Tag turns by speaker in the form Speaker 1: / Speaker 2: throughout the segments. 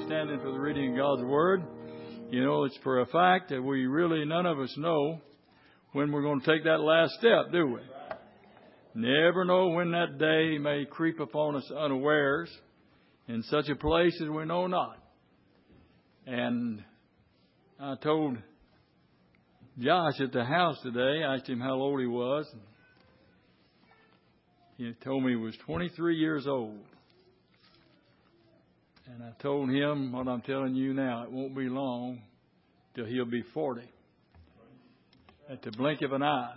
Speaker 1: standing for the reading of God's Word. You know, it's for a fact that we really, none of us know when we're going to take that last step, do we? Never know when that day may creep upon us unawares in such a place as we know not. And I told Josh at the house today, I asked him how old he was. He told me he was 23 years old. And I told him what I'm telling you now. It won't be long till he'll be 40. At the blink of an eye.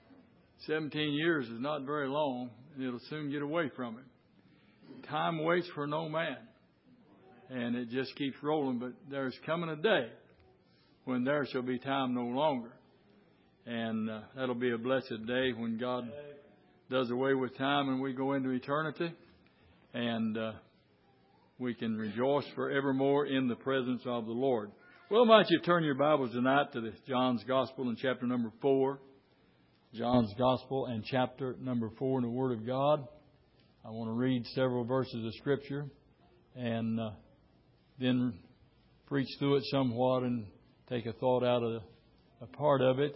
Speaker 1: 17 years is not very long, and it'll soon get away from him. Time waits for no man. And it just keeps rolling. But there's coming a day when there shall be time no longer. And that'll be a blessed day when God does away with time and we go into eternity. And we can rejoice forevermore in the presence of the Lord. Well, might you turn your Bibles tonight to John's Gospel in chapter number 4. John's Gospel and chapter number 4 in the Word of God. I want to read several verses of Scripture and then preach through it somewhat and take a thought out of a part of it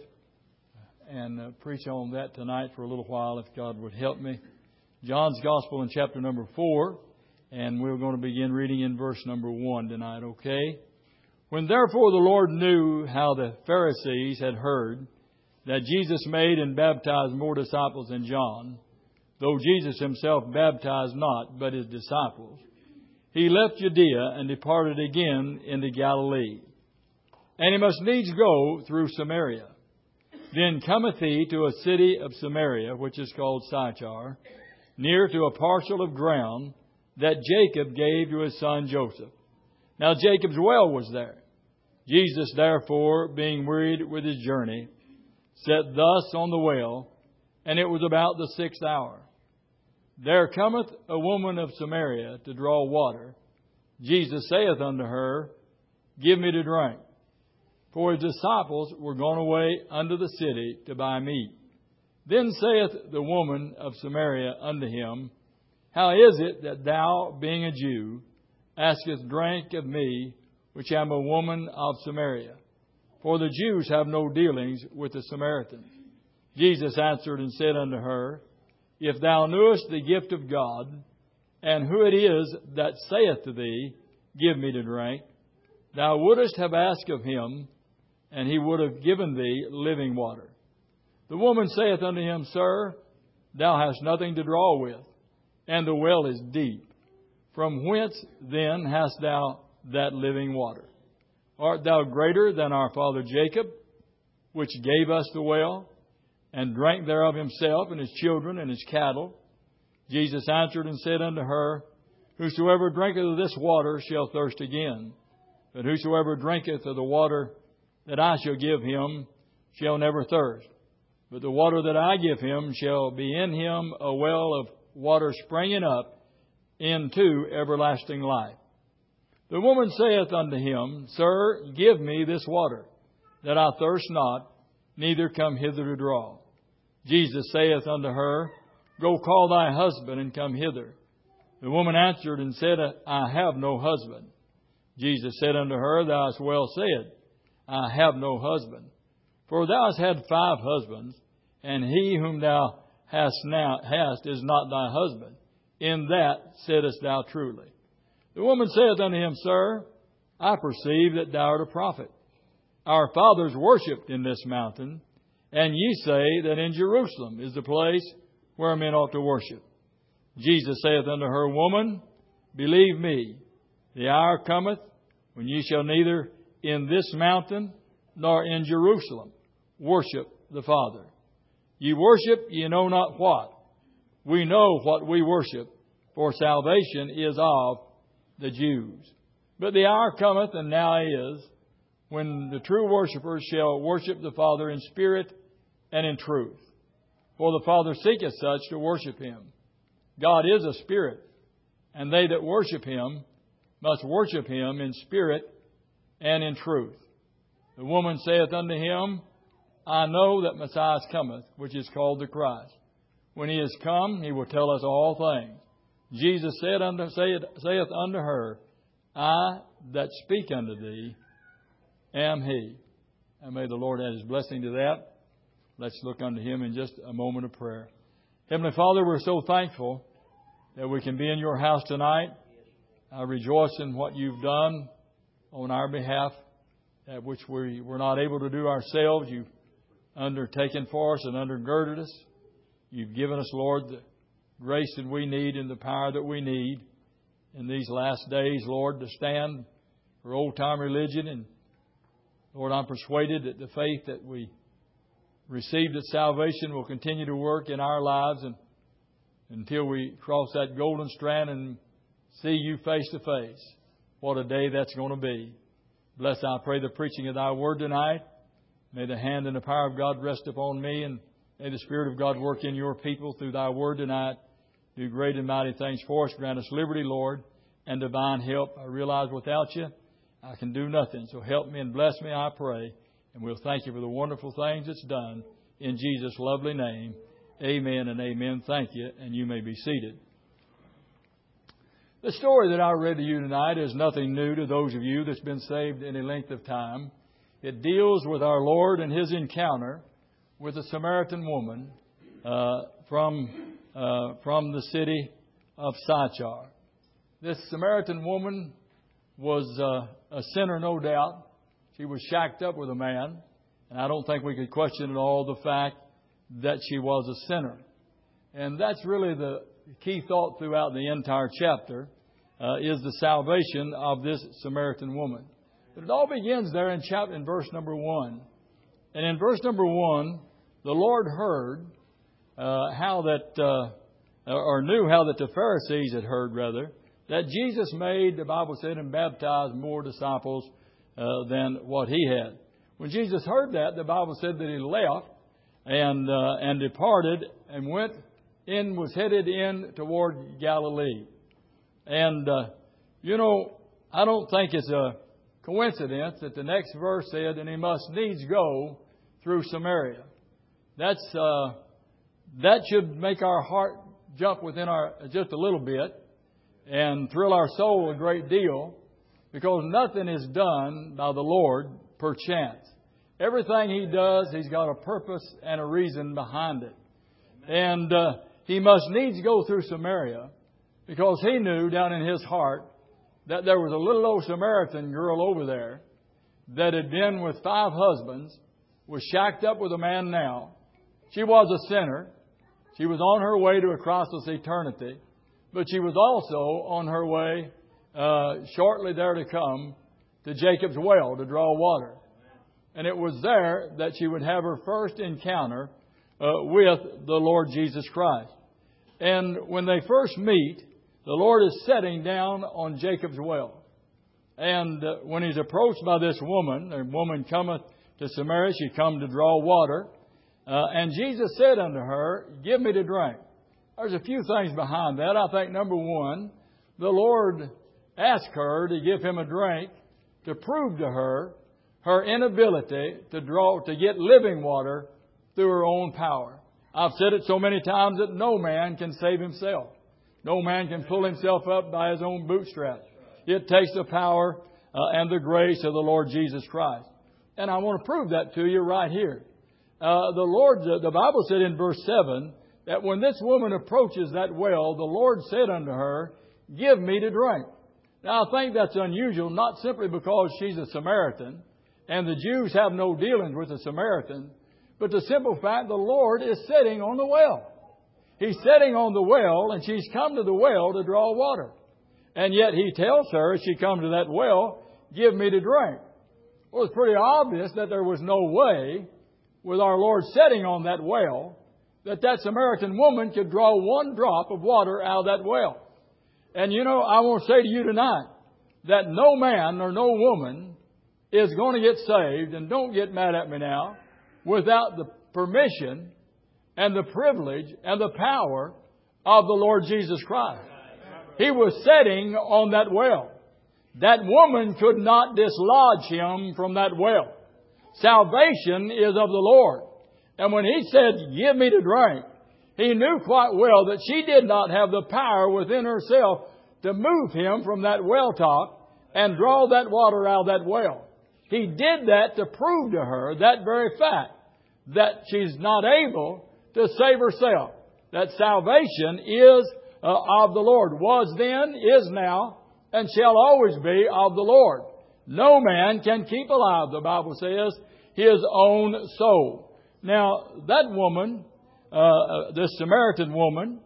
Speaker 1: and preach on that tonight for a little while if God would help me. John's Gospel in chapter number 4. And we're going to begin reading in verse number 1 tonight, okay? When therefore the Lord knew how the Pharisees had heard that Jesus made and baptized more disciples than John, though Jesus himself baptized not, but his disciples, he left Judea and departed again into Galilee. And he must needs go through Samaria. Then cometh he to a city of Samaria, which is called Sychar, near to a parcel of ground that Jacob gave to his son Joseph. Now Jacob's well was there. Jesus, therefore, being wearied with his journey, sat thus on the well, and it was about the 6th hour. There cometh a woman of Samaria to draw water. Jesus saith unto her, Give me to drink. For his disciples were gone away unto the city to buy meat. Then saith the woman of Samaria unto him, How is it that thou, being a Jew, askest drink of me, which am a woman of Samaria? For the Jews have no dealings with the Samaritans. Jesus answered and said unto her, If thou knewest the gift of God, and who it is that saith to thee, Give me to drink, thou wouldest have asked of him, and he would have given thee living water. The woman saith unto him, Sir, thou hast nothing to draw with, and the well is deep. From whence then hast thou that living water? Art thou greater than our father Jacob, which gave us the well, and drank thereof himself, and his children, and his cattle? Jesus answered and said unto her, Whosoever drinketh of this water shall thirst again. But whosoever drinketh of the water that I shall give him shall never thirst. But the water that I give him shall be in him a well of water springing up into everlasting life. The woman saith unto him, Sir, give me this water, that I thirst not, neither come hither to draw. Jesus saith unto her, Go call thy husband, and come hither. The woman answered and said, I have no husband. Jesus said unto her, Thou hast well said, I have no husband. For thou hast had 5 husbands, and he whom thou hast is not thy husband. In that saidest thou truly. The woman saith unto him, Sir, I perceive that thou art a prophet. Our fathers worshipped in this mountain, and ye say that in Jerusalem is the place where men ought to worship. Jesus saith unto her, Woman, believe me, the hour cometh when ye shall neither in this mountain nor in Jerusalem worship the Father. Ye worship ye know not what. We know what we worship, for salvation is of the Jews. But the hour cometh, and now is, when the true worshippers shall worship the Father in spirit and in truth. For the Father seeketh such to worship Him. God is a spirit, and they that worship Him must worship Him in spirit and in truth. The woman saith unto Him, I know that Messiah cometh, which is called the Christ. When He is come, He will tell us all things. Jesus saith unto her, I that speak unto thee am He. And may the Lord add His blessing to that. Let's look unto Him in just a moment of prayer. Heavenly Father, we're so thankful that we can be in Your house tonight. I rejoice in what You've done on our behalf, that which we were not able to do ourselves. You've undertaken for us and undergirded us. You've given us, Lord, the grace that we need and the power that we need in these last days, Lord, to stand for old-time religion. And, Lord, I'm persuaded that the faith that we received at salvation will continue to work in our lives and until we cross that golden strand and see You face to face. What a day that's going to be. Bless, I pray, the preaching of Thy Word tonight. May the hand and the power of God rest upon me, and may the Spirit of God work in Your people through Thy Word tonight. Do great and mighty things for us. Grant us liberty, Lord, and divine help. I realize without You, I can do nothing. So help me and bless me, I pray. And we'll thank You for the wonderful things that's done. In Jesus' lovely name, amen and amen. Thank you, and you may be seated. The story that I read to you tonight is nothing new to those of you that's been saved any length of time. It deals with our Lord and His encounter with a Samaritan woman from the city of Sychar. This Samaritan woman was a sinner, no doubt. She was shacked up with a man, and I don't think we could question at all the fact that she was a sinner. And that's really the key thought throughout the entire chapter, is the salvation of this Samaritan woman. But it all begins there in verse number 1. And in verse number 1, the Lord heard knew how that the Pharisees had heard, rather, that Jesus made, the Bible said, and baptized more disciples than what He had. When Jesus heard that, the Bible said that He left and departed and was headed in toward Galilee. And, I don't think it's a coincidence that the next verse said, and He must needs go through Samaria. That should make our heart jump within just a little bit and thrill our soul a great deal, because nothing is done by the Lord perchance. Everything He does, He's got a purpose and a reason behind it. And He must needs go through Samaria, because He knew down in His heart that there was a little old Samaritan girl over there that had been with 5 husbands, was shacked up with a man now. She was a sinner. She was on her way to a crossless eternity. But she was also on her way shortly there to come to Jacob's well to draw water. And it was there that she would have her first encounter with the Lord Jesus Christ. And when they first meet, the Lord is sitting down on Jacob's well. And when He's approached by this woman, the woman cometh to Samaria, she come to draw water. And Jesus said unto her, give me to drink. There's a few things behind that. I think, number one, the Lord asked her to give Him a drink to prove to her inability to get living water through her own power. I've said it so many times that no man can save himself. No man can pull himself up by his own bootstraps. It takes the power and the grace of the Lord Jesus Christ. And I want to prove that to you right here. The Bible said in verse 7 that when this woman approaches that well, the Lord said unto her, give me to drink. Now, I think that's unusual, not simply because she's a Samaritan, and the Jews have no dealings with the Samaritan, but the simple fact the Lord is sitting on the well. He's sitting on the well, and she's come to the well to draw water. And yet He tells her, as she comes to that well, give me to drink. Well, it's pretty obvious that there was no way, with our Lord sitting on that well, that Samaritan woman could draw one drop of water out of that well. And I want to say to you tonight that no man or no woman is going to get saved, and don't get mad at me now, without the permission and the privilege and the power of the Lord Jesus Christ. He was sitting on that well. That woman could not dislodge Him from that well. Salvation is of the Lord. And when He said, give me to drink, He knew quite well that she did not have the power within herself to move Him from that well top and draw that water out of that well. He did that to prove to her that very fact, that she's not able to save herself. That salvation is of the Lord. Was then, is now, and shall always be of the Lord. No man can keep alive, the Bible says, his own soul. Now, that woman, this Samaritan woman,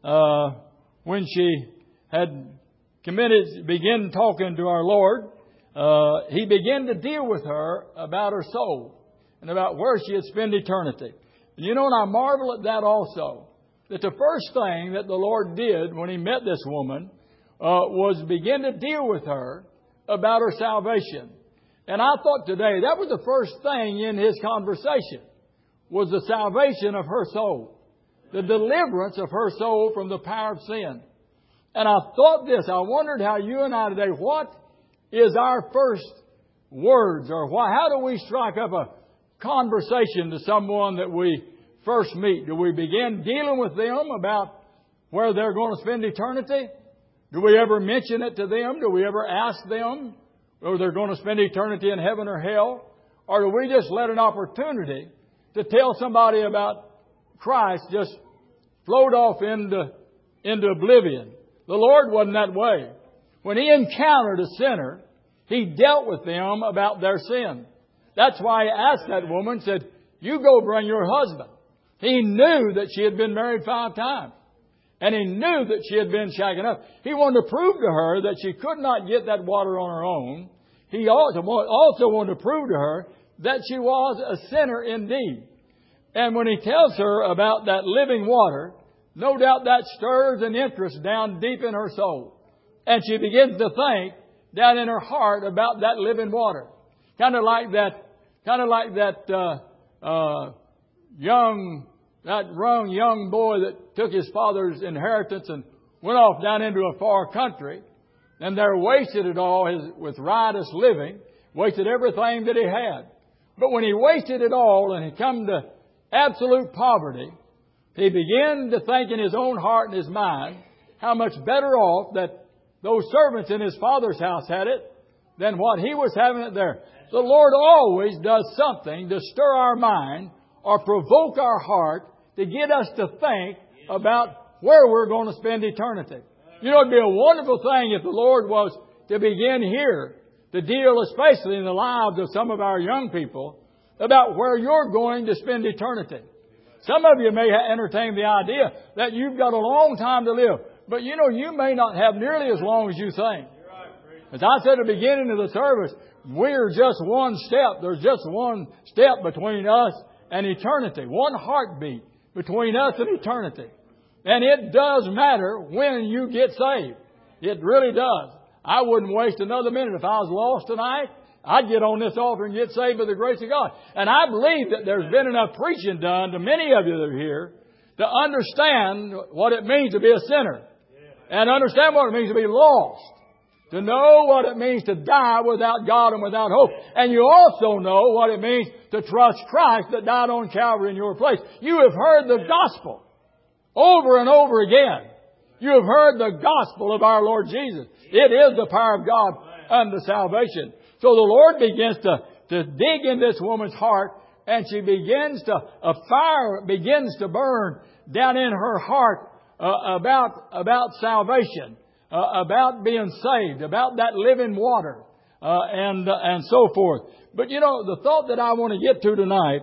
Speaker 1: when she had began talking to our Lord, He began to deal with her about her soul and about where she had spent eternity. And you know, and I marvel at that also, that the first thing that the Lord did when He met this woman was begin to deal with her about her salvation. And I thought today that was the first thing in His conversation, was the salvation of her soul, the deliverance of her soul from the power of sin. And I thought this, I wondered how you and I today, what is our first words, or how do we strike up a conversation to someone that we first meet? Do we begin dealing with them about where they're going to spend eternity? Do we ever mention it to them? Do we ever ask them whether they're going to spend eternity in heaven or hell? Or do we just let an opportunity to tell somebody about Christ just float off into oblivion? The Lord wasn't that way. When He encountered a sinner, He dealt with them about their sin. That's why He asked that woman, said, "You go bring your husband." He knew that she had been married 5 times. And He knew that she had been shaken up. He wanted to prove to her that she could not get that water on her own. He also wanted to prove to her that she was a sinner indeed. And when He tells her about that living water, no doubt that stirs an interest down deep in her soul. And she begins to think down in her heart about that living water. Kind of like that young boy that took his father's inheritance and went off down into a far country, and there wasted it all with riotous living, wasted everything that he had. But when he wasted it all and he come to absolute poverty, he began to think in his own heart and his mind how much better off that those servants in his father's house had it than what he was having it there. The Lord always does something to stir our mind or provoke our heart to get us to think about where we're going to spend eternity. You know, it'd be a wonderful thing if the Lord was to begin here to deal, especially in the lives of some of our young people, about where you're going to spend eternity. Some of you may entertain the idea that you've got a long time to live. But you know, you may not have nearly as long as you think. As I said at the beginning of the service, we're just one step. There's just one step between us and eternity. One heartbeat between us and eternity. And it does matter when you get saved. It really does. I wouldn't waste another minute. If I was lost tonight, I'd get on this altar and get saved by the grace of God. And I believe that there's been enough preaching done to many of you that are here to understand what it means to be a sinner. And understand what it means to be lost. To know what it means to die without God and without hope. And you also know what it means to trust Christ that died on Calvary in your place. You have heard the gospel over and over again. You have heard the gospel of our Lord Jesus. It is the power of God unto salvation. So the Lord begins to dig in this woman's heart, and she begins a fire begins to burn down in her heart about salvation, about being saved, about that living water, and so forth. But you know, the thought that I want to get to tonight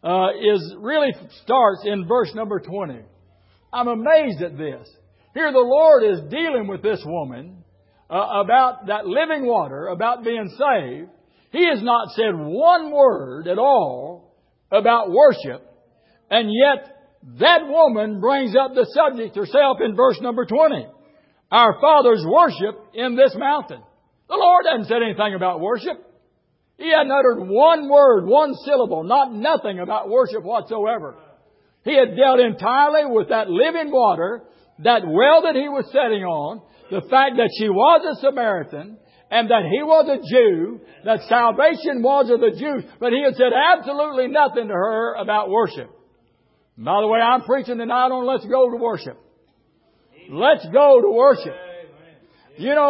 Speaker 1: really starts in verse number 20. I'm amazed at this. Here the Lord is dealing with this woman about that living water, about being saved. He has not said one word at all about worship, and yet that woman brings up the subject herself in verse number 20. Our fathers worship in this mountain. The Lord hadn't said anything about worship. He hadn't uttered one word, one syllable, nothing about worship whatsoever. He had dealt entirely with that living water, that well that he was sitting on, the fact that she was a Samaritan, and that he was a Jew, that salvation was of the Jews. But he had said absolutely nothing to her about worship. And by the way, I'm preaching tonight on let's go to worship. Let's go to worship. You know,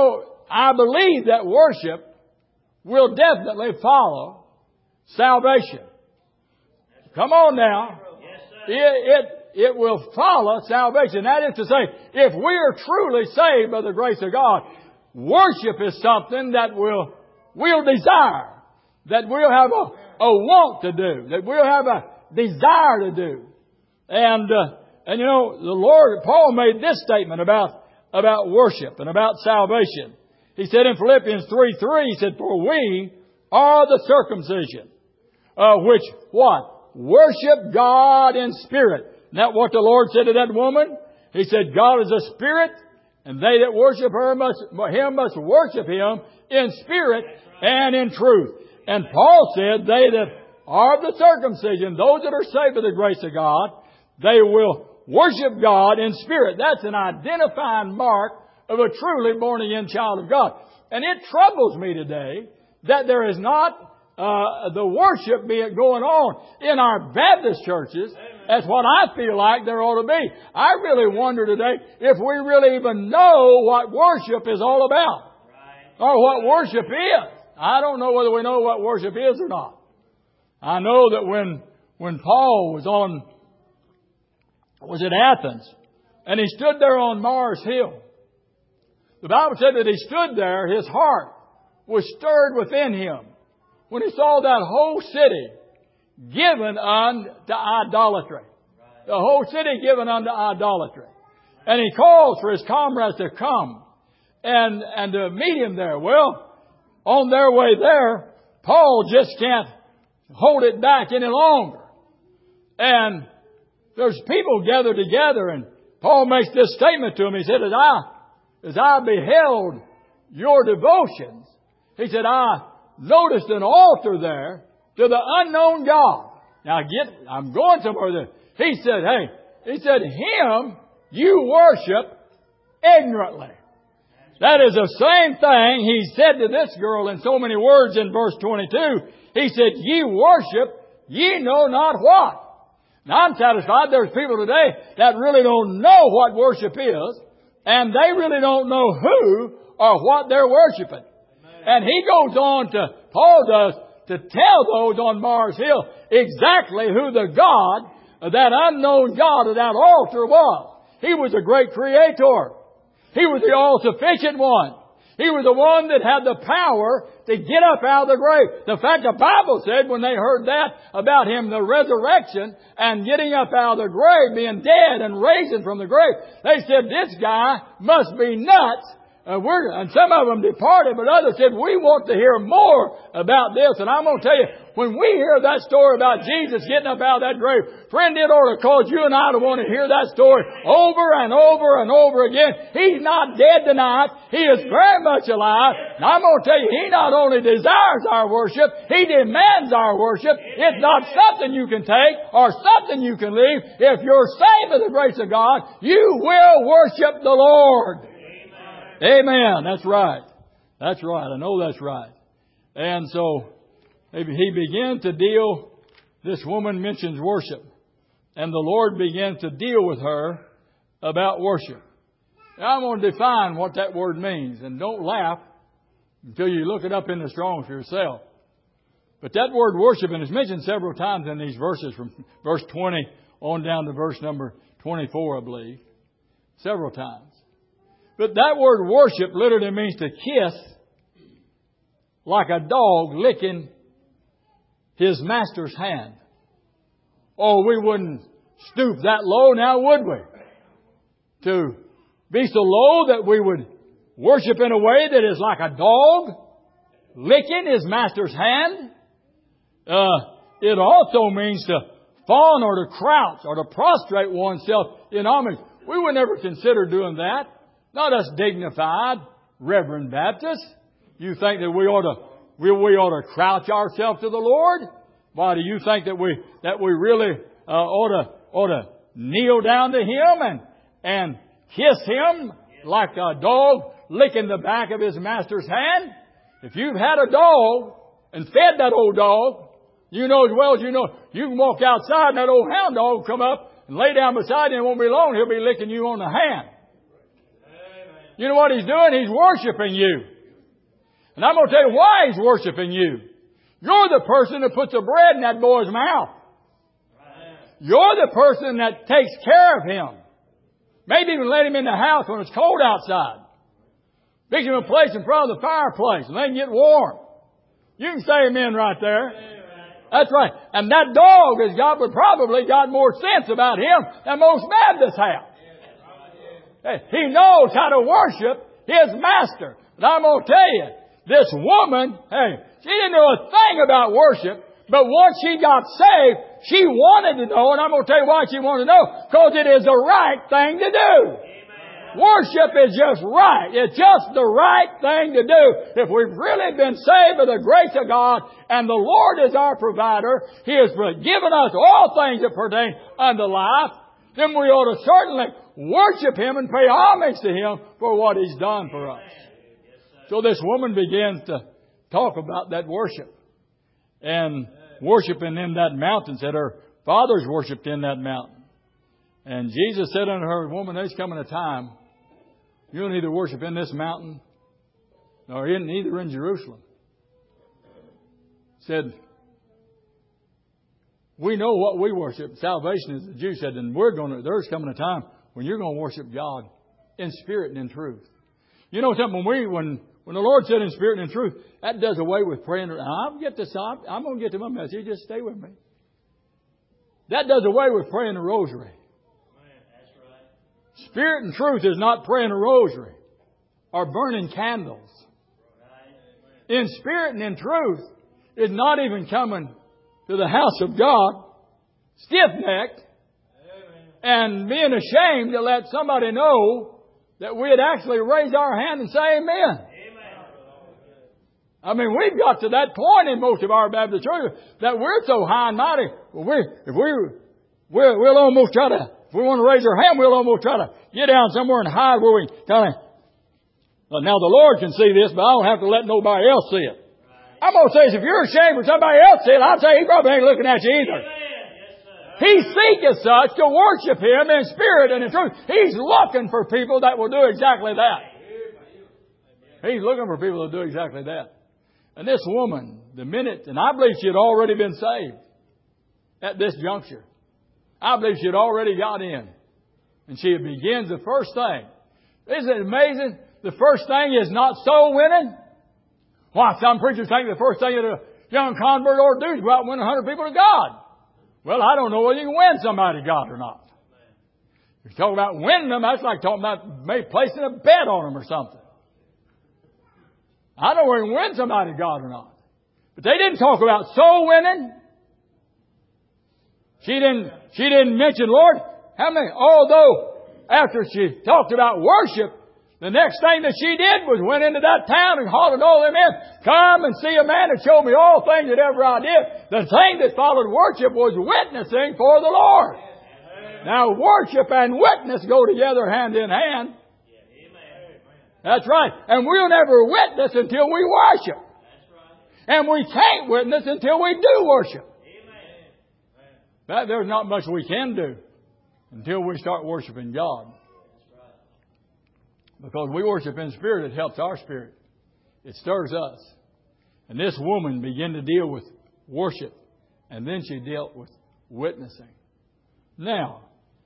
Speaker 1: I believe that worship will definitely follow salvation. Come on now. It will follow salvation. That is to say, if we are truly saved by the grace of God, worship is something that we'll desire, that we'll have a want to do, that we'll have a desire to do. And you know, the Lord, Paul made this statement about worship and about salvation. He said in Philippians 3:3, he said, for we are the circumcision, which what? Worship God in spirit. Isn't that what the Lord said to that woman? He said, God is a spirit, and they that worship Him must worship Him in spirit and in truth. And Paul said, they that are of the circumcision, those that are saved by the grace of God, they will worship God in spirit. That's an identifying mark of a truly born-again child of God. And it troubles me today that there is not the worship going on in our Baptist churches as what I feel like there ought to be. I really wonder today if we really even know what worship is all about. Or what worship is. I don't know whether we know what worship is or not. I know that when Paul was at Athens and he stood there on Mars Hill, the Bible said that he stood there, his heart was stirred within him when he saw that whole city given unto idolatry. The whole city given unto idolatry. And he calls for his comrades to come and to meet him there. Well, on their way there, Paul just can't hold it back any longer. And there's people gathered together, and Paul makes this statement to him. He said, as I beheld your devotions, he said, I noticed an altar there to the unknown God. Now I'm going somewhere there. He said, Him you worship ignorantly. That is the same thing he said to this girl in so many words in verse 22. He said, ye worship, ye know not what. Now I'm satisfied there's people today that really don't know what worship is, and they really don't know who or what they're worshiping. And he goes on Paul does, to tell those on Mars Hill exactly who the God, that unknown God of that altar was. He was a great creator. He was the all-sufficient one. He was the one that had the power to get up out of the grave. The fact the Bible said when they heard that about Him, the resurrection and getting up out of the grave, being dead and raising from the grave, they said, this guy must be nuts. And some of them departed, but others said, we want to hear more about this. And I'm going to tell you, when we hear that story about Jesus getting up out of that grave, friend, it ought to cause you and I to want to hear that story over and over and over again. He's not dead tonight. He is very much alive. And I'm going to tell you, He not only desires our worship, He demands our worship. It's not something you can take or something you can leave. If you're saved by the grace of God, you will worship the Lord. Amen. That's right. That's right. I know that's right. And so he began to deal, this woman mentions worship. And the Lord began to deal with her about worship. Now I'm going to define what that word means. And don't laugh until you look it up in the Strong's for yourself. But that word worship, and it's mentioned several times in these verses, from verse 20 on down to verse number 24, I believe. Several times. But that word worship literally means to kiss like a dog licking his master's hand. Oh, we wouldn't stoop that low now, would we? To be so low that we would worship in a way that is like a dog licking his master's hand. It also means to fawn or to crouch or to prostrate oneself in homage. We would never consider doing that. Not us dignified Reverend Baptists. You think that we ought to crouch ourselves to the Lord? Why do you think that we really ought to kneel down to Him and kiss Him like a dog licking the back of his master's hand? If you've had a dog and fed that old dog, you know as well as you know, you can walk outside and that old hound dog will come up and lay down beside you, and it won't be long, he'll be licking you on the hand. You know what he's doing? He's worshiping you. And I'm going to tell you why He's worshiping you. You're the person that puts the bread in that boy's mouth. You're the person that takes care of him. Maybe even let him in the house when it's cold outside. Fix him a place in front of the fireplace and they can get warm. You can say amen right there. That's right. And that dog has probably got more sense about him than most Baptists have. He knows how to worship his master. And I'm going to tell you, this woman, she didn't know a thing about worship, but once she got saved, she wanted to know, and I'm going to tell you why she wanted to know, because it is the right thing to do. Amen. Worship is just right. It's just the right thing to do. If we've really been saved by the grace of God, and the Lord is our provider, He has given us all things that pertain unto life, then we ought to certainly worship Him and pay homage to Him for what He's done for us. So this woman begins to talk about that worship. And worshiping in that mountain, said her fathers worshipped in that mountain. And Jesus said unto her, woman, there's coming a time you'll neither worship in this mountain nor neither in Jerusalem. Said, we know what we worship. Salvation, as the Jews said, and there's coming a time when you're going to worship God in spirit and in truth. You know something? When the Lord said in spirit and in truth, that does away with praying. I'm going to get to my message. You just stay with me. That does away with praying the rosary. That's right. Spirit and truth is not praying a rosary or burning candles. In spirit and in truth is not even coming to the house of God stiff-necked and being ashamed to let somebody know that we'd actually raise our hand and say amen. I mean, we've got to that point in most of our Baptist churches that we're so high and mighty. We'll almost try to, if we want to raise our hand, we'll almost try to get down somewhere and hide where we kind of. Now the Lord can see this, but I don't have to let nobody else see it. I'm going to say, if you're ashamed for somebody else to see it, I'd say He probably ain't looking at you either. He seeketh such to worship Him in spirit and in truth. He's looking for people that will do exactly that. He's looking for people to do exactly that. And this woman, and I believe she had already been saved at this juncture. I believe she had already got in. And she begins the first thing. Isn't it amazing? The first thing is not soul winning. Why, some preachers think the first thing that a young convert ought to do is go out and win 100 people to God. Well, I don't know whether you can win somebody to God or not. If you talk about winning them, that's like talking about maybe placing a bet on them or something. I don't know whether you can win somebody to God or not. But they didn't talk about soul winning. She didn't mention, Lord, how many, although after she talked about worship, the next thing that she did was went into that town and hollered all them in, come and see a man that showed me all things that ever I did. The thing that followed worship was witnessing for the Lord. Now worship and witness go together hand in hand. That's right. And we'll never witness until we worship. And we can't witness until we do worship. There's not much we can do until we start worshiping God. Because we worship in spirit, it helps our spirit. It stirs us. And this woman began to deal with worship. And then she dealt with witnessing. Now,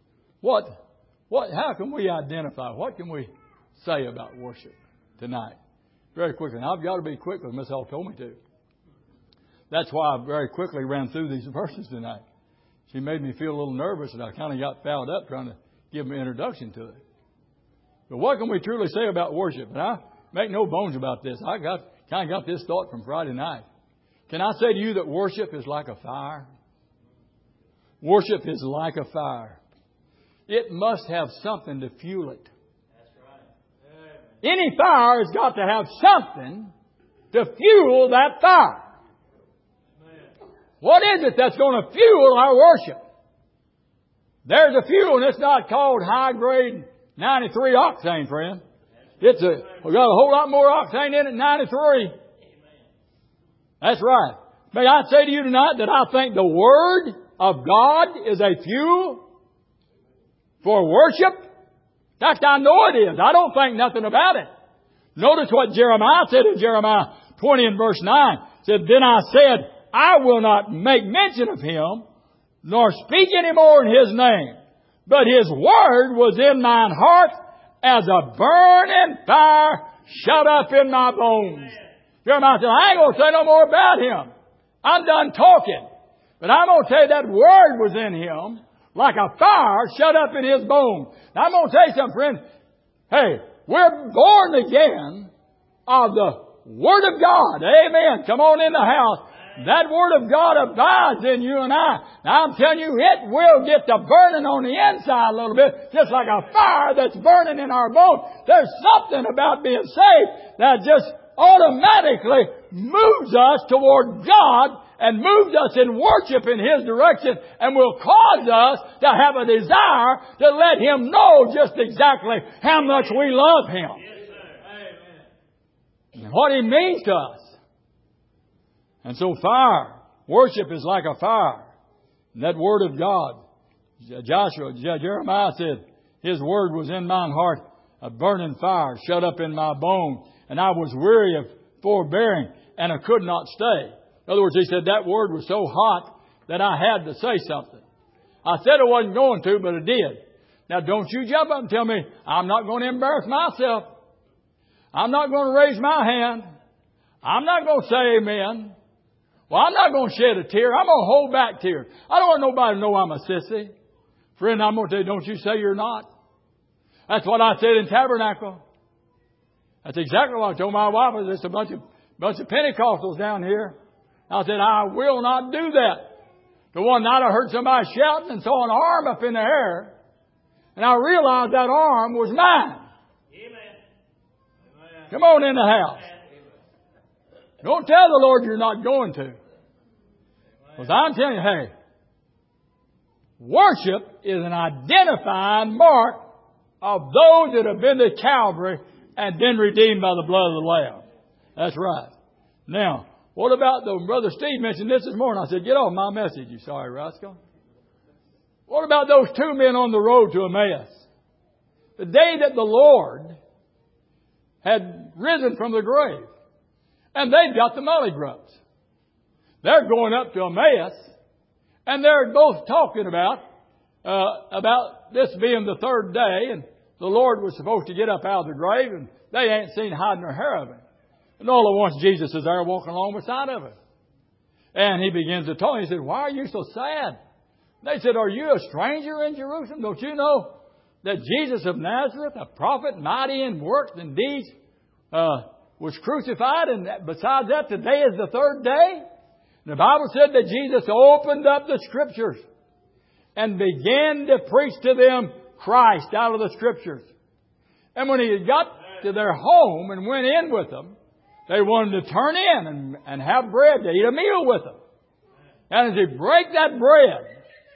Speaker 1: how can we identify? What can we say about worship tonight? Very quickly. And I've got to be quick because Miss Hall told me to. That's why I very quickly ran through these verses tonight. She made me feel a little nervous and I kind of got fouled up trying to give an introduction to it. But what can we truly say about worship? And I make no bones about this. I kind of got this thought from Friday night. Can I say to you that worship is like a fire? Worship is like a fire. It must have something to fuel it. That's right. Any fire has got to have something to fuel that fire. What is it that's going to fuel our worship? There's a fuel and it's not called high grade 93 octane, friend. We got a whole lot more octane in it than 93. That's right. May I say to you tonight that I think the Word of God is a fuel for worship? In fact, I know it is. I don't think nothing about it. Notice what Jeremiah said in Jeremiah 20 and verse 9 said, Then I said, I will not make mention of him, nor speak any more in his name. But his word was in mine heart as a burning fire shut up in my bones. Jeremiah said, I ain't going to say no more about him. I'm done talking. But I'm going to tell you that word was in him like a fire shut up in his bones. Now I'm going to tell you something, friend. Hey, we're born again of the Word of God. Amen. Come on in the house. That Word of God abides in you and I. Now I'm telling you, it will get to burning on the inside a little bit, just like a fire that's burning in our bones. There's something about being saved that just automatically moves us toward God and moves us in worship in His direction and will cause us to have a desire to let Him know just exactly how much we love Him. And what He means to us. And so fire, worship is like a fire. And that Word of God, Jeremiah said, His Word was in mine heart, a burning fire shut up in my bones. And I was weary of forbearing, and I could not stay. In other words, he said that word was so hot that I had to say something. I said I wasn't going to, but I did. Now don't you jump up and tell me, I'm not going to embarrass myself. I'm not going to raise my hand. I'm not going to say amen. Well, I'm not going to shed a tear. I'm going to hold back tears. I don't want nobody to know I'm a sissy. Friend, I'm going to tell you, don't you say you're not. That's what I said in Tabernacle. That's exactly what I told my wife. There's a bunch of Pentecostals down here. I said, I will not do that. The one night I heard somebody shouting and saw an arm up in the air. And I realized that arm was mine. Amen. Come on in the house. Don't tell the Lord you're not going to. Because I'm telling you, hey, worship is an identifying mark of those that have been to Calvary and been redeemed by the blood of the Lamb. That's right. Now, what about Brother Steve mentioned this morning. I said, get off my message, you sorry rascal. What about those two men on the road to Emmaus? The day that the Lord had risen from the grave. And they've got the molly grubs. They're going up to Emmaus. And they're both talking about this being the third day. And the Lord was supposed to get up out of the grave. And they ain't seen hide nor hair of Him. And all at once Jesus is there walking along beside of Him. And He begins to talk. He said, why are you so sad? They said, are you a stranger in Jerusalem? Don't you know that Jesus of Nazareth, a prophet, mighty in works and deeds, was crucified? And besides that, today is the third day. And the Bible said that Jesus opened up the Scriptures and began to preach to them Christ out of the Scriptures. And when He got to their home and went in with them, they wanted to turn in and have bread to eat a meal with them. And as He broke that bread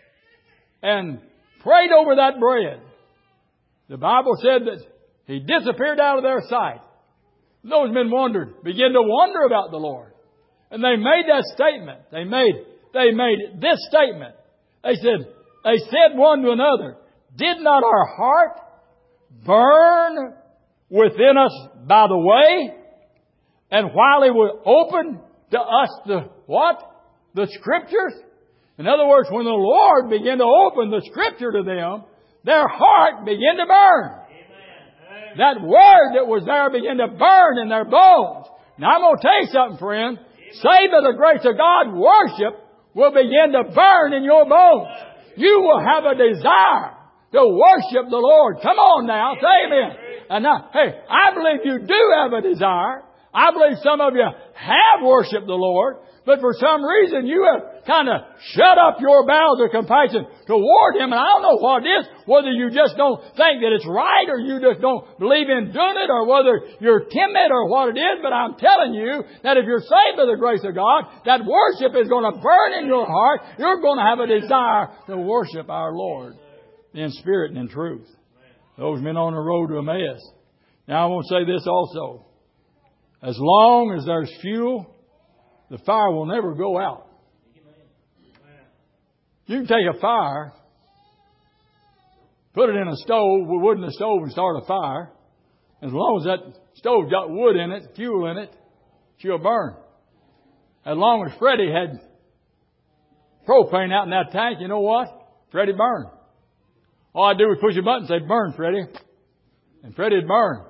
Speaker 1: and prayed over that bread, the Bible said that He disappeared out of their sight. Those men began to wonder about the Lord. And they made that statement. They made this statement. They said one to another, did not our heart burn within us by the way? And while He would open to us the Scriptures? In other words, when the Lord began to open the Scripture to them, their heart began to burn. Amen. That Word that was there began to burn in their bones. Now I'm going to tell you something, friend. Saved by the grace of God, worship will begin to burn in your bones. You will have a desire to worship the Lord. Come on now, say amen. And now, hey, I believe you do have a desire. I believe some of you have worshiped the Lord, but for some reason you have kind of shut up your bowels of compassion toward Him. And I don't know what it is, whether you just don't think that it's right or you just don't believe in doing it or whether you're timid or what it is. But I'm telling you that if you're saved by the grace of God, that worship is going to burn in your heart. You're going to have a desire to worship our Lord in spirit and in truth. Those men on the road to Emmaus. Now I want to say this also. As long as there's fuel, the fire will never go out. You can take a fire, put it in a stove, wood in the stove and start a fire. As long as that stove's got wood in it, fuel in it, she'll burn. As long as Freddie had propane out in that tank, you know what? Freddie burned. All I do was push a button and say, burn, Freddie. And Freddie'd burn.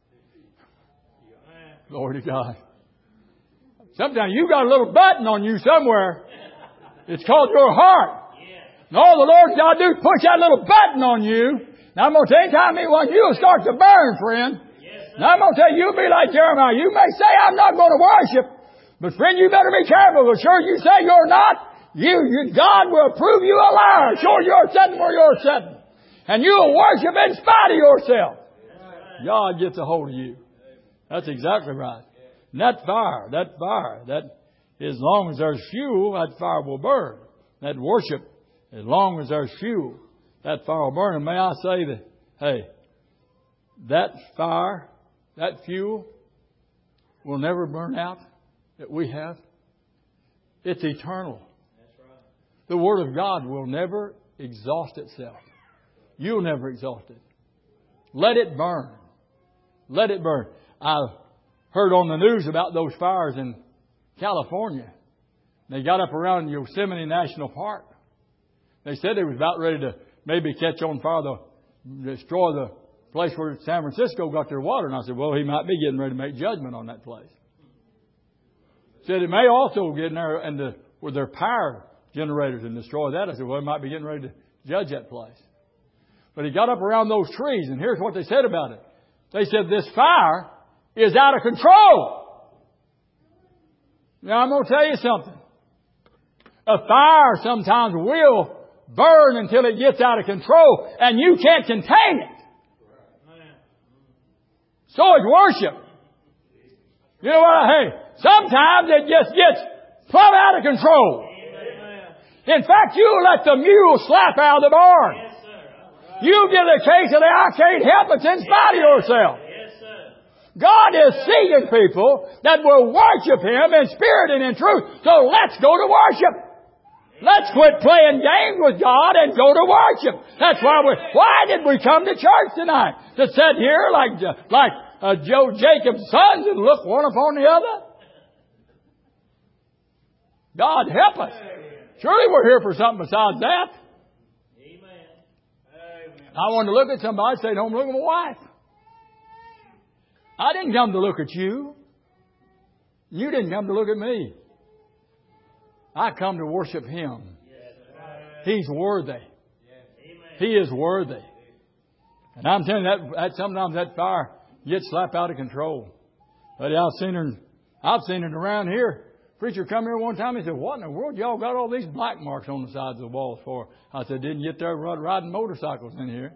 Speaker 1: Glory to God. Sometimes you got a little button on you somewhere. It's called your heart. And all the Lord's got to do is push that little button on you. Now I'm going to tell you, time you'll start to burn, friend. Now I'm going to tell you, you'll be like Jeremiah. You may say, I'm not going to worship. But friend, you better be careful. As sure as you say you're not, God will prove you a liar. Sure you're sitting where you're sitting. And you'll worship in spite of yourself. God gets a hold of you. That's exactly right. And that fire, as long as there's fuel, that fire will burn. That worship, as long as there's fuel, that fire will burn. And may I say that, hey, that fire, that fuel will never burn out that we have. It's eternal. The Word of God will never exhaust itself. You'll never exhaust it. Let it burn. Let it burn. I heard on the news about those fires in California. They got up around Yosemite National Park. They said they was about ready to maybe catch on fire, destroy the place where San Francisco got their water. And I said, well, he might be getting ready to make judgment on that place. Said it may also get in there and with their power generators and destroy that. I said, well, he might be getting ready to judge that place. But he got up around those trees, and here's what they said about it. They said, this fire is out of control. Now, I'm going to tell you something. A fire sometimes will burn until it gets out of control, and you can't contain it. So is worship. You know what? Hey, sometimes it just gets plumb out of control. In fact, you let the mule slap out of the barn. You get a case of the I can't help it in spite of yourself. God is seeking people that will worship Him in spirit and in truth. So let's go to worship. Let's quit playing games with God and go to worship. That's why did we come to church tonight? To sit here like Jacob's sons and look one upon the other? God help us. Surely we're here for something besides that. I wanted to look at somebody, stayed home, look at my wife. I didn't come to look at you. You didn't come to look at me. I come to worship Him. He's worthy. He is worthy. And I'm telling you that sometimes that fire gets slapped out of control. But I've seen it around here. Preacher come here one time. He said, what in the world y'all got all these black marks on the sides of the walls for? I said, didn't get there riding motorcycles in here.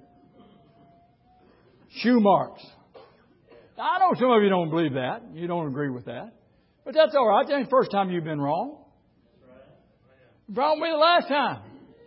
Speaker 1: Shoe marks. Now, I know some of you don't believe that. You don't agree with that. But that's all right. That ain't the first time you've been wrong. Probably the last time.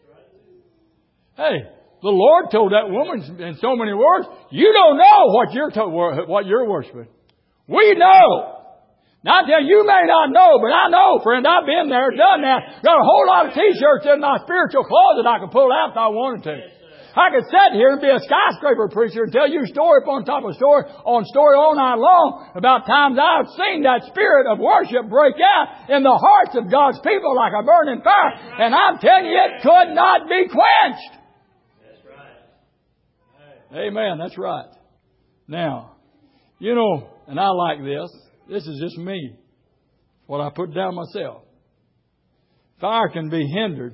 Speaker 1: Hey, the Lord told that woman in so many words, you don't know what you're worshiping. We know. Now I tell you may not know, but I know, friend. I've been there, done that. Got a whole lot of T-shirts in my spiritual closet I could pull out if I wanted to. I could sit here and be a skyscraper preacher and tell you story upon top of story on story all night long about times I've seen that spirit of worship break out in the hearts of God's people like a burning fire. And I'm telling you, it could not be quenched. That's right. Amen. That's right. Now, and I like this. This is just me. What I put down myself. Fire can be hindered.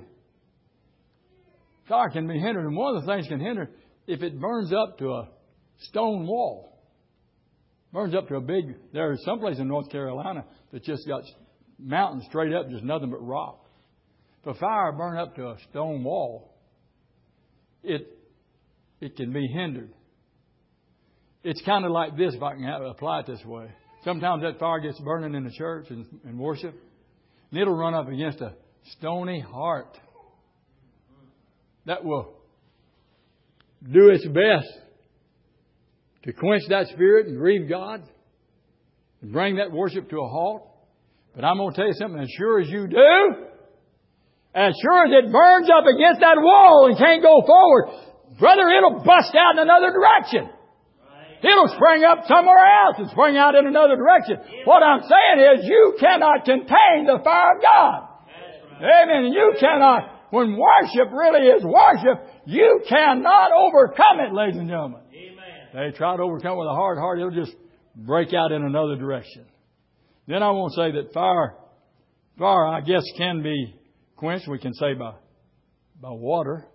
Speaker 1: Fire can be hindered. And one of the things can hinder if it burns up to a stone wall. Burns up to there's some place in North Carolina that just got mountains straight up, just nothing but rock. If a fire burn up to a stone wall, it can be hindered. It's kind of like this, if I can apply it this way. Sometimes that fire gets burning in the church and worship, and it'll run up against a stony heart that will do its best to quench that spirit and grieve God and bring that worship to a halt. But I'm going to tell you something, as sure as you do, as sure as it burns up against that wall and can't go forward, brother, it'll bust out in another direction. It'll spring up somewhere else and spring out in another direction. What I'm saying is you cannot contain the fire of God. Amen. You cannot, when worship really is worship, you cannot overcome it, ladies and gentlemen. They try to overcome it with a hard heart, it'll just break out in another direction. Then I won't say that fire, I guess, can be quenched. We can say by water.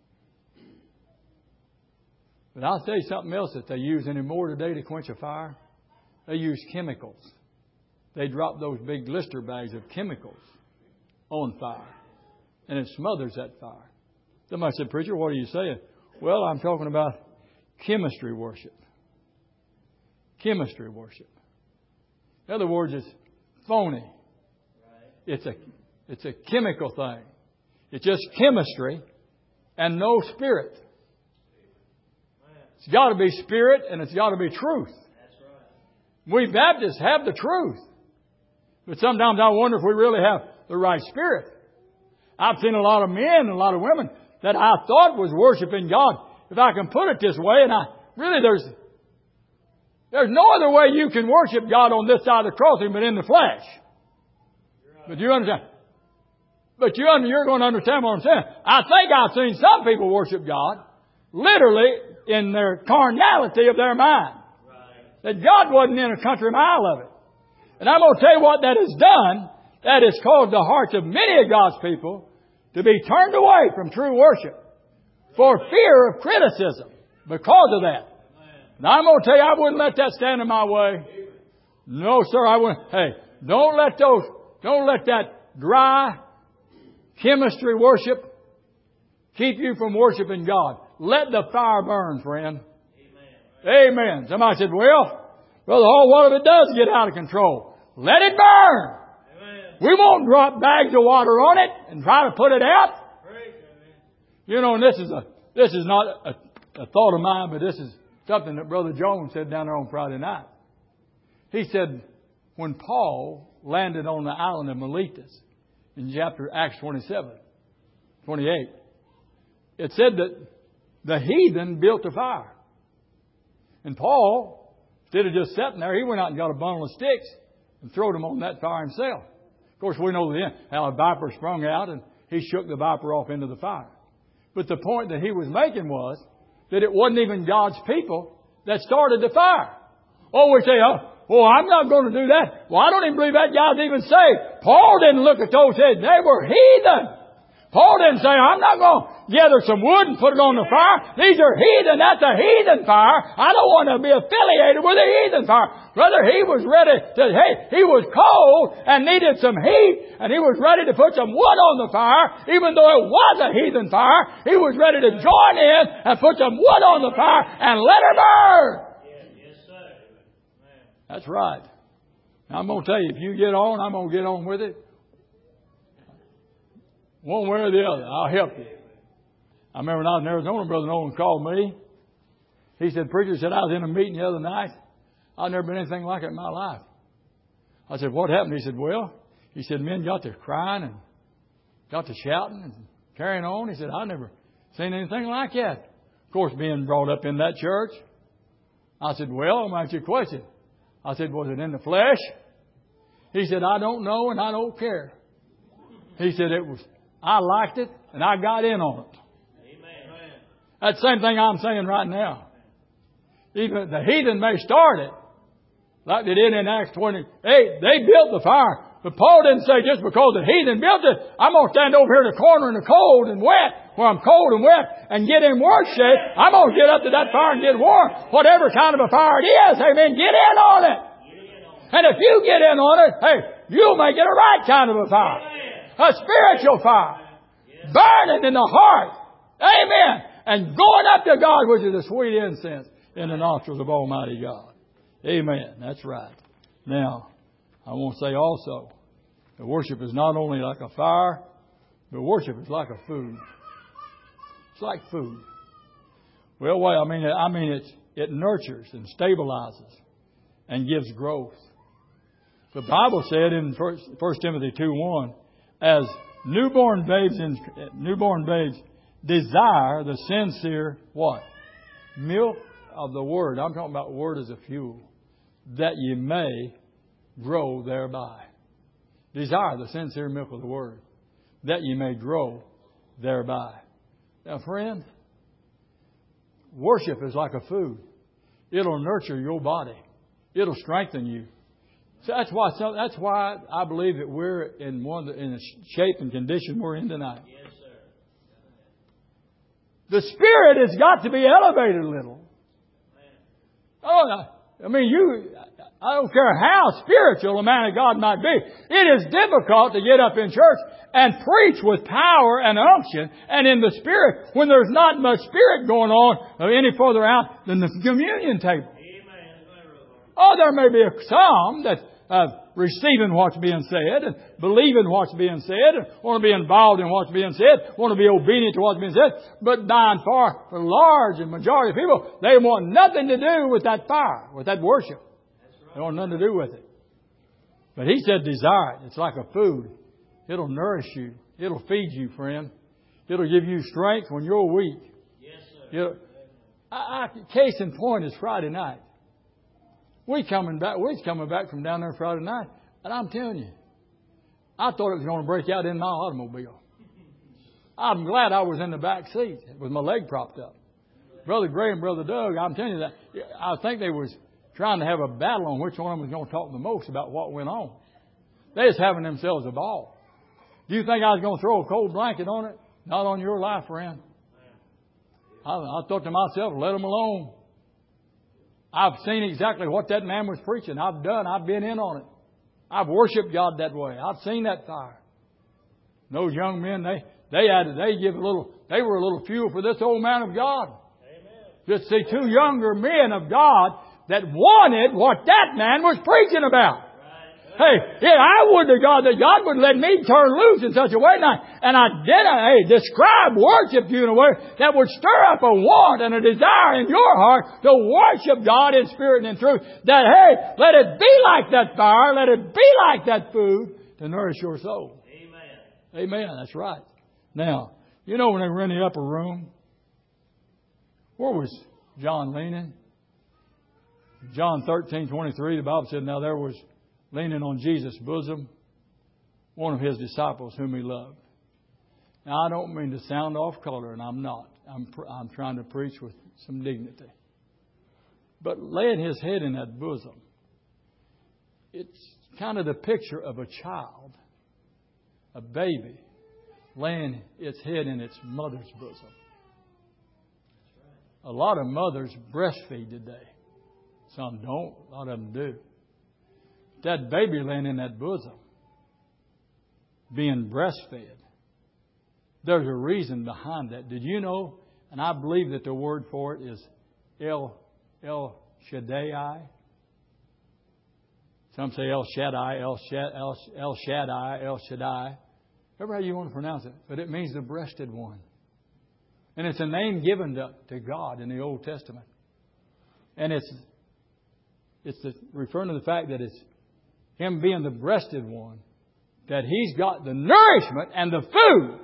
Speaker 1: But I'll tell you something else that they use anymore today to quench a fire. They use chemicals. They drop those big blister bags of chemicals on fire. And it smothers that fire. Somebody said, "Preacher, what are you saying?" Well, I'm talking about chemistry worship. Chemistry worship. In other words, it's phony. It's a chemical thing. It's just chemistry and no spirit. It's got to be spirit and it's got to be truth. We Baptists have the truth. But sometimes I wonder if we really have the right spirit. I've seen a lot of men and a lot of women that I thought was worshiping God. If I can put it this way, and there's no other way you can worship God on this side of the crossing but in the flesh. But you understand? You're going to understand what I'm saying. I think I've seen some people worship God literally in their carnality of their mind. That God wasn't in a country mile of it. And I'm going to tell you what that has done. That has caused the hearts of many of God's people to be turned away from true worship for fear of criticism because of that. Now I'm going to tell you, I wouldn't let that stand in my way. No, sir, I wouldn't. Hey, don't let that dry chemistry worship keep you from worshiping God. Let the fire burn, friend. Amen. Somebody said, "Well, Brother Hall, what if it does get out of control?" Let it burn. We won't drop bags of water on it and try to put it out. You know, and this is not a thought of mine, but this is something that Brother Jones said down there on Friday night. He said, when Paul landed on the island of Miletus in chapter Acts 27, 28, it said that the heathen built a fire. And Paul, instead of just sitting there, he went out and got a bundle of sticks and threw them on that fire himself. Of course, we know how a viper sprung out and he shook the viper off into the fire. But the point that he was making was that it wasn't even God's people that started the fire. Oh, we say, oh, I'm not going to do that. Well, I don't even believe that guy's even saved. Paul didn't look at those heads. They were heathen. Paul didn't say, I'm not going to gather some wood and put it on the fire. These are heathen. That's a heathen fire. I don't want to be affiliated with a heathen fire. Brother, he was ready to, he was cold and needed some heat, and he was ready to put some wood on the fire. Even though it was a heathen fire, he was ready to join in and put some wood on the fire and let it burn. Yes, sir. That's right. Now, I'm going to tell you, if you get on, I'm going to get on with it. One way or the other. I'll help you. I remember when I was in Arizona, Brother Nolan called me. He said, "Preacher," said, "I was in a meeting the other night. I've never been anything like it in my life." I said, "What happened?" He said, "Well," he said, "men got to crying and got to shouting and carrying on." He said, "I've never seen anything like that." Of course, being brought up in that church. I said, "Well, I'm going to ask you a question." I said, "Was it in the flesh?" He said, "I don't know and I don't care." He said, "I liked it and I got in on it." Amen. That's the same thing I'm saying right now. Even the heathen may start it, like they did in Acts 28. They built the fire. But Paul didn't say just because the heathen built it, I'm going to stand over here in the corner in the cold and wet, where I'm cold and wet, and get in worse shape. I'm going to get up to that fire and get warm. Whatever kind of a fire it is, amen, get in on it. And if you get in on it, hey, you'll make it a right kind of a fire. A spiritual fire. Burning in the heart. Amen. And going up to God, which is a sweet incense in the nostrils of Almighty God. Amen. That's right. Now, I want to say also, that worship is not only like a fire, but worship is like a food. It's like food. Well, it nurtures and stabilizes and gives growth. The Bible said in 1 Timothy 2:1, as newborn babes desire the sincere what? Milk of the Word. I'm talking about Word as a fuel. That ye may grow thereby. Desire the sincere milk of the Word. That ye may grow thereby. Now, friend, worship is like a food. It'll nurture your body. It'll strengthen you. So that's why I believe that we're in the shape and condition we're in tonight.
Speaker 2: Yes, sir.
Speaker 1: The Spirit has got to be elevated a little. Oh, I mean, I don't care how spiritual a man of God might be. It is difficult to get up in church and preach with power and unction and in the Spirit when there's not much Spirit going on any further out than the communion table. Oh, there may be some that receiving what's being said and believing what's being said and want to be involved in what's being said, want to be obedient to what's being said. But by and far, the large and majority of people, they want nothing to do with that fire, with that worship. They want nothing to do with it. But He said desire it. It's like a food. It'll nourish you. It'll feed you, friend. It'll give you strength when you're weak.
Speaker 2: Yes, sir.
Speaker 1: Case in point is Friday night. We was coming back from down there Friday night, and I'm telling you, I thought it was going to break out in my automobile. I'm glad I was in the back seat with my leg propped up. Brother Gray and Brother Doug, I'm telling you that, I think they was trying to have a battle on which one of them was going to talk the most about what went on. They was having themselves a ball. Do you think I was going to throw a cold blanket on it? Not on your life, friend. I thought to myself, let them alone. I've seen exactly what that man was preaching. I've been in on it. I've worshiped God that way. I've seen that fire. Those young men, they were a little fuel for this old man of God.
Speaker 2: Amen.
Speaker 1: Just see two younger men of God that wanted what that man was preaching about. Hey, I would to God that God would let me turn loose in such a way. And I did, describe worship to you in a way that would stir up a want and a desire in your heart to worship God in spirit and in truth. That, hey, let it be like that fire. Let it be like that food to nourish your soul.
Speaker 2: Amen.
Speaker 1: Amen. That's right. Now, you know when they were in the upper room, where was John leaning? John 13:23, the Bible said, now there was leaning on Jesus' bosom, one of His disciples whom He loved. Now, I don't mean to sound off color, and I'm not. I'm trying to preach with some dignity. But laying His head in that bosom, it's kind of the picture of a child, a baby, laying its head in its mother's bosom. A lot of mothers breastfeed today. Some don't. A lot of them do. That baby laying in that bosom, being breastfed, there's a reason behind that. Did you know? And I believe that the word for it is El Shaddai. Some say El Shaddai, El Shaddai, El Shaddai. However how you want to pronounce it. But it means the breasted one. And it's a name given to God in the Old Testament. And it's referring to the fact that it's Him being the breasted one, that He's got the nourishment and the food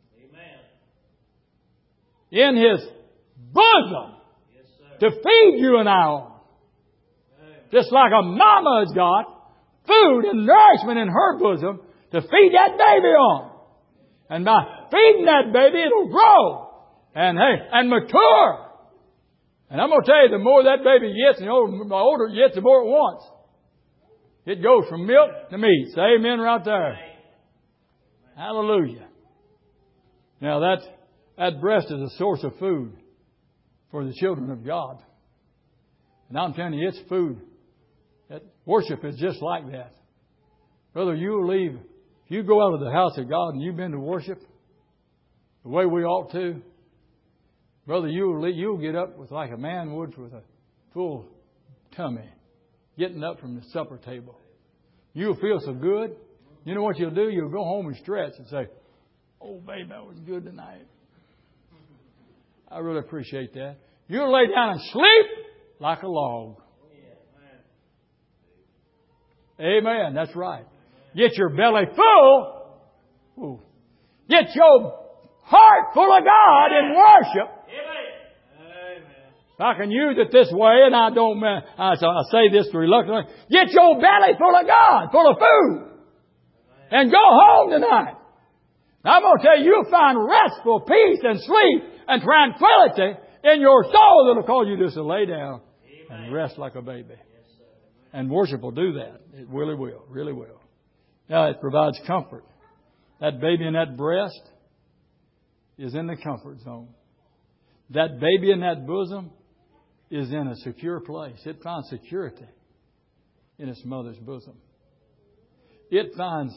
Speaker 1: in His bosom to feed you and I on. Just like a mama has got food and nourishment in her bosom to feed that baby on. And by feeding that baby, it'll grow and mature. And I'm going to tell you, the more that baby gets, and the older it gets, the more it wants. It goes from milk to meat. Say amen right there. Hallelujah. Now that breast is a source of food for the children of God. And I'm telling you, it's food. That worship is just like that. Brother, if you go out of the house of God and you've been to worship the way we ought to, brother, you'll get up with like a man would with a full tummy, getting up from the supper table. You'll feel so good. You know what you'll do? You'll go home and stretch and say, oh, babe, that was good tonight. I really appreciate that. You'll lay down and sleep like a log. Amen. That's right. Get your belly full. Ooh. Get your heart full of God in worship. If I can use it this way, and I don't, I say this reluctantly, get your belly full of God, full of food, and go home tonight. I'm going to tell you, you'll find restful peace and sleep and tranquility in your soul that'll cause you just to lay down and rest like a baby. And worship will do that. It really will. Really will. Now, it provides comfort. That baby in that breast is in the comfort zone. That baby in that bosom is in a secure place. It finds security in its mother's bosom. It finds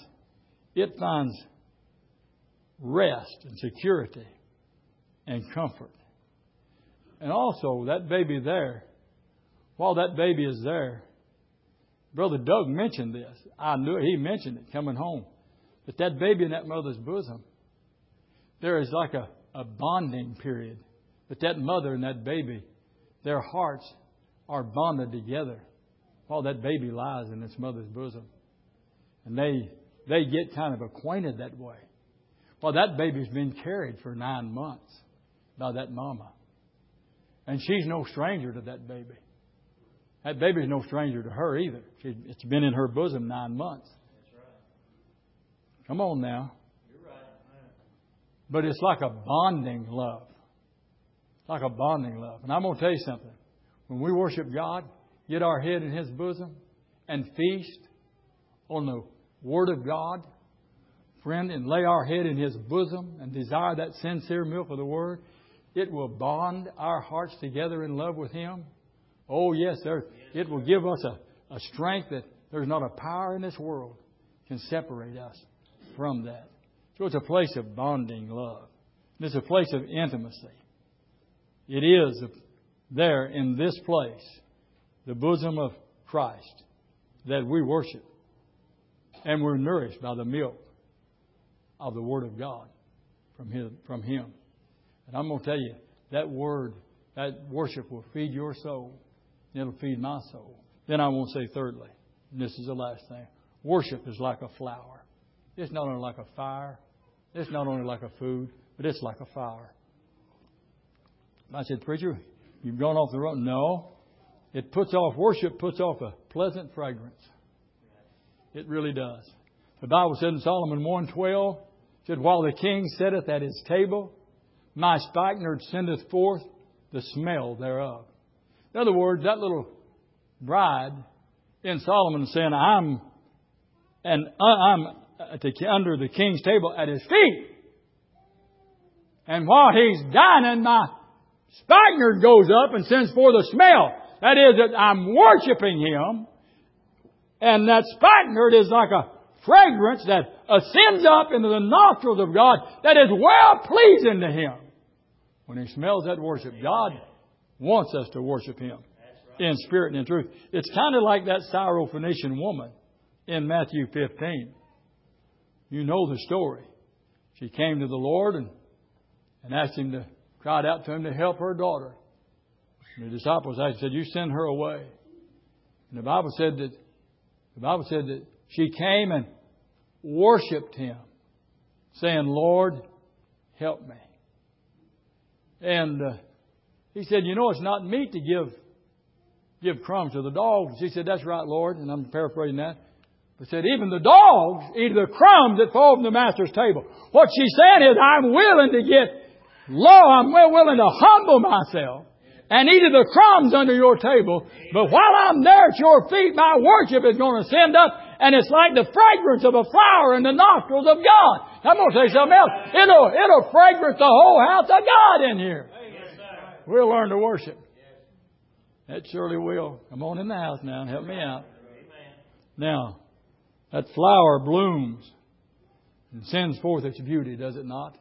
Speaker 1: rest and security and comfort. And also, that baby there, while that baby is there, Brother Doug mentioned this. I knew it. He mentioned it coming home. But that baby in that mother's bosom, there is like a bonding period. But that mother and that baby, their hearts are bonded together while that baby lies in its mother's bosom. And they get kind of acquainted that way. Well, that baby's been carried for 9 months by that mama. And she's no stranger to that baby. That baby's no stranger to her either. It's been in her bosom 9 months.
Speaker 2: That's right.
Speaker 1: Come on now.
Speaker 2: You're right.
Speaker 1: But it's like a bonding love. Like a bonding love. And I'm going to tell you something. When we worship God, get our head in His bosom and feast on the Word of God, friend, and lay our head in His bosom and desire that sincere milk of the Word, it will bond our hearts together in love with Him. Oh, yes, it will give us a strength that there's not a power in this world can separate us from that. So it's a place of bonding love. It's a place of intimacy. It is there in this place, the bosom of Christ, that we worship. And we're nourished by the milk of the Word of God from Him. And I'm going to tell you, that Word, that worship will feed your soul. It'll feed my soul. Then I want to say thirdly, and this is the last thing, worship is like a flower. It's not only like a fire. It's not only like a food, but it's like a fire. I said, preacher, you've gone off the road. No. Worship puts off a pleasant fragrance. It really does. The Bible said in Solomon 1:12, said, while the king sitteth at his table, my spikenard sendeth forth the smell thereof. In other words, that little bride in Solomon saying, I'm under the king's table at his feet. And while he's dining, my spikenard goes up and sends forth a smell. That is, that I'm worshiping Him. And that spikenard is like a fragrance that ascends up into the nostrils of God that is well pleasing to Him. When He smells that worship, God wants us to worship Him in spirit and in truth. It's kind of like that Syrophoenician woman in Matthew 15. You know the story. She came to the Lord and asked Him to, cried out to Him to help her daughter. And the disciples said, you send her away. And the Bible said that she came and worshipped Him, saying, Lord, help me. And He said, it's not meet to give crumbs to the dogs. She said, that's right, Lord. And I'm paraphrasing that. But said, even the dogs eat the crumbs that fall from the master's table. What she's saying is, I'm willing to get low. I'm willing to humble myself and eat of the crumbs under your table. But while I'm there at your feet, my worship is going to send up. And it's like the fragrance of a flower in the nostrils of God. I'm going to say something else. It'll fragrance the whole house of God in here. We'll learn to worship. That surely will. Come on in the house now and help me out. Now, that flower blooms and sends forth its beauty, does it not?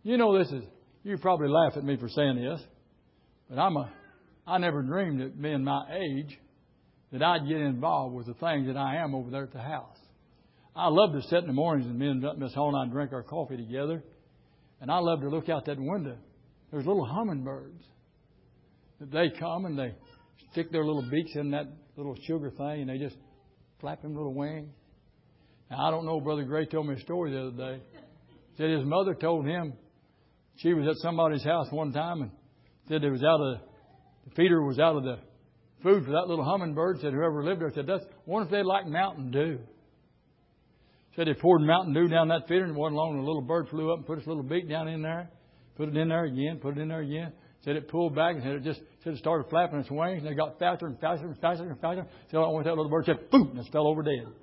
Speaker 1: You probably laugh at me for saying this, but I never dreamed at being my age that I'd get involved with the things that I am over there at the house. I love to sit in the mornings and me and Miss Hall and I drink our coffee together. And I love to look out that window. There's little hummingbirds. They come and they stick their little beaks in that little sugar thing and they just flap them little wings. Now, I don't know, Brother Gray told me a story the other day. Said his mother told him she was at somebody's house one time and said they was out of The feeder was out of the food for that little hummingbird. Said whoever lived there said, "I wonder if they like Mountain Dew." Said they poured Mountain Dew down that feeder, and one long the little bird flew up and put its little beak down in there, put it in there again, put it in there again. Said it pulled back and said it started flapping its wings, and they got faster and faster and faster and faster. Said I went that little bird said, "Boom!" and it fell over dead.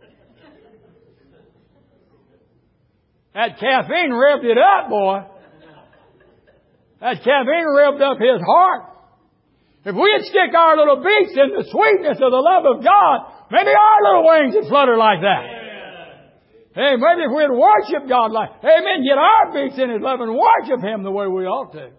Speaker 1: That caffeine revved it up, boy. That caffeine revved up his heart. If we'd stick our little beaks in the sweetness of the love of God, maybe our little wings would flutter like that. Hey, maybe if we'd worship God like, amen, get our beaks in His love and worship Him the way we ought to.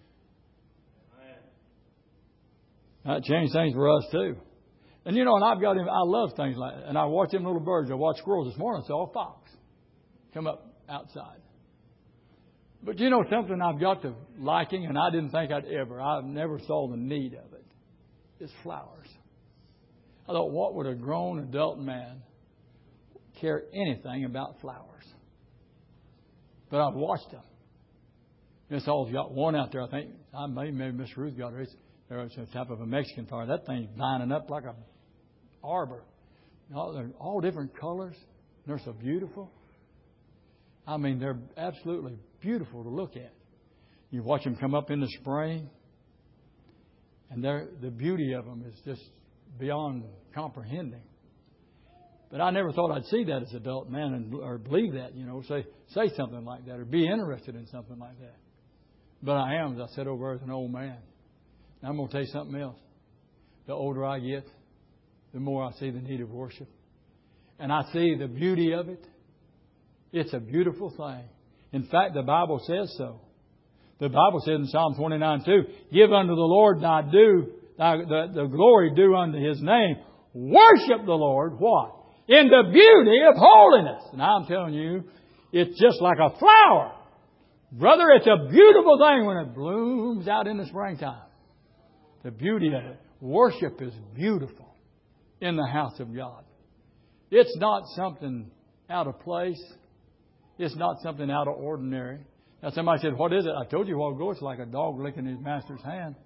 Speaker 1: That changed things for us too. And you know, and I love things like that. And I watch them little birds. I watched squirrels this morning. I saw a fox come up outside. But you know something I've got to liking, and I didn't think I never saw the need of it. It's flowers. I thought, what would a grown adult man care anything about flowers? But I've watched them. Miss Hall's got one out there, I think. Maybe Miss Ruth got her. There's a type of a Mexican flower. That thing's lining up like a arbor. They're all different colors. They're so beautiful. I mean, they're absolutely beautiful to look at. You watch them come up in the spring, and the beauty of them is just beyond comprehending. But I never thought I'd see that as an adult man or believe that, you know, say something like that or be interested in something like that. But I am, as I said over as an old man. Now, I'm going to tell you something else. The older I get, the more I see the need of worship. And I see the beauty of it. It's a beautiful thing. In fact, the Bible says so. The Bible says in Psalm 29:2, "Give unto the Lord the glory due unto His name. Worship the Lord," what? "In the beauty of holiness." And I'm telling you, it's just like a flower. Brother, it's a beautiful thing when it blooms out in the springtime. The beauty of it. Worship is beautiful in the house of God. It's not something out of place. It's not something out of ordinary. Now somebody said, "What is it?" I told you a while ago, it's like a dog licking his master's hand.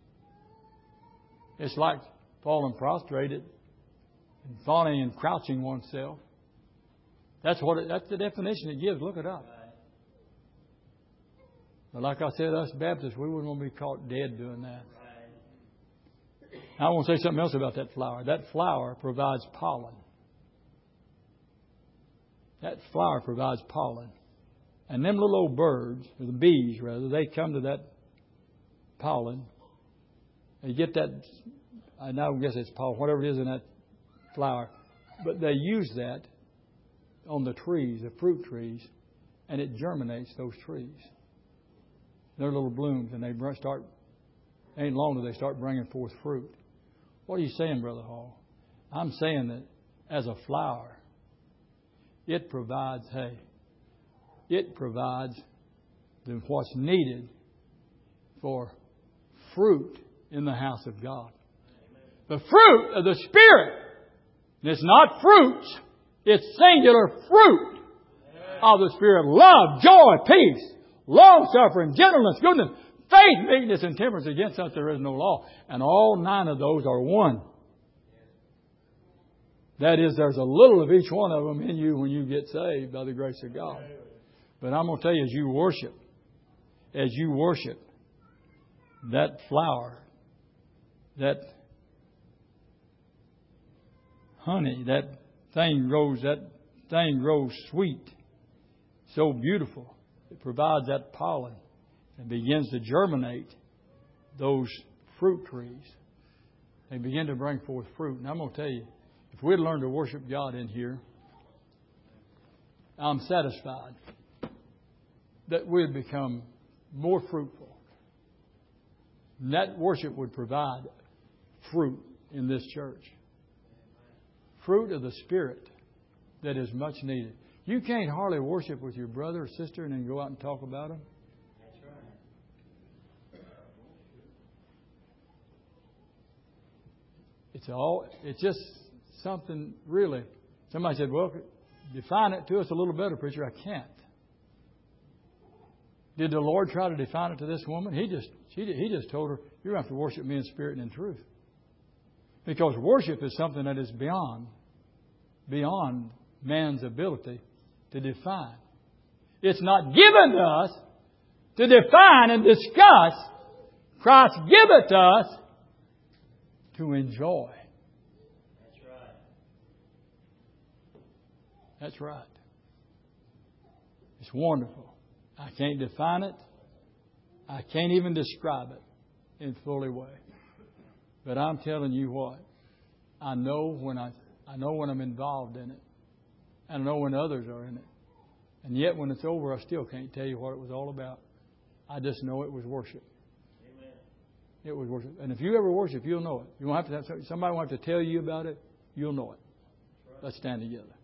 Speaker 1: It's like falling prostrated and fawning and crouching oneself. That's the definition it gives. Look it up. But like I said, us Baptists, we wouldn't want to be caught dead doing that. I want to say something else about that flower. That flower provides pollen. That flower provides pollen. And them little old birds, or the bees rather, they come to that pollen. They get that, I don't guess it's pollen, whatever it is in that flower. But they use that on the trees, the fruit trees, and it germinates those trees. They're little blooms, and ain't long till they start bringing forth fruit. What are you saying, Brother Hall? I'm saying that as a flower, it provides what's needed for fruit in the house of God. The fruit of the Spirit. It's not fruits. It's singular fruit of the Spirit. Love, joy, peace, long-suffering, gentleness, goodness, faith, meekness, and temperance. Against such there is no law. And all 9 of those are one. That is, there's a little of each one of them in you when you get saved by the grace of God. But I'm going to tell you, as you worship, that flower, that honey, that thing grows sweet, so beautiful. It provides that pollen and begins to germinate those fruit trees. They begin to bring forth fruit. And I'm going to tell you, if we'd learn to worship God in here, I'm satisfied that we'd become more fruitful. And that worship would provide fruit in this church. Fruit of the Spirit that is much needed. You can't hardly worship with your brother or sister and then go out and talk about them.
Speaker 2: That's right.
Speaker 1: It's just something really. Somebody said, "Well, define it to us a little better, preacher." I can't. Did the Lord try to define it to this woman? He just told her, you're going to have to worship me in spirit and in truth. Because worship is something that is beyond man's ability to define. It's not given to us to define and discuss. Christ give it to us to enjoy.
Speaker 2: That's right.
Speaker 1: That's right. It's wonderful. I can't define it. I can't even describe it in fully way. But I'm telling you what, I know when I'm involved in it. I know when others are in it. And yet when it's over, I still can't tell you what it was all about. I just know it was worship.
Speaker 2: Amen.
Speaker 1: It was worship. And if you ever worship, you'll know it. You won't have to somebody will have to tell you about it. You'll know it.
Speaker 2: That's right.
Speaker 1: Let's stand together.